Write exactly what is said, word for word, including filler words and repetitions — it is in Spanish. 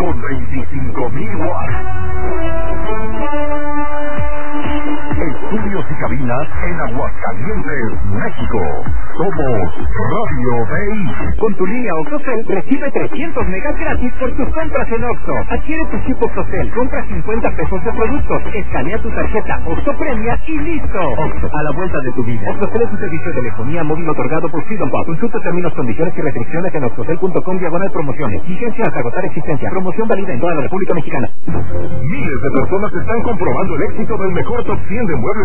con veinticinco mil watts. Estudios y cabinas en Aguascalientes, México. Somos Radio B I. Con tu línea Oxocel recibe trescientos megas gratis por tus compras en Oxxo. Adquiere tu chip Oxocel, compra cincuenta pesos de productos, escanea tu tarjeta Oxxo Premia y listo. Oxxo, a la vuelta de tu vida. Oxocel es un servicio de telefonía móvil otorgado por Freedom Pop. Consulta términos, condiciones y restricciones en oxocel punto com diagonal promociones. Vigencia hasta agotar existencia. Promoción válida en toda la República Mexicana. Miles de personas están comprobando el éxito del mejor top cien de muebles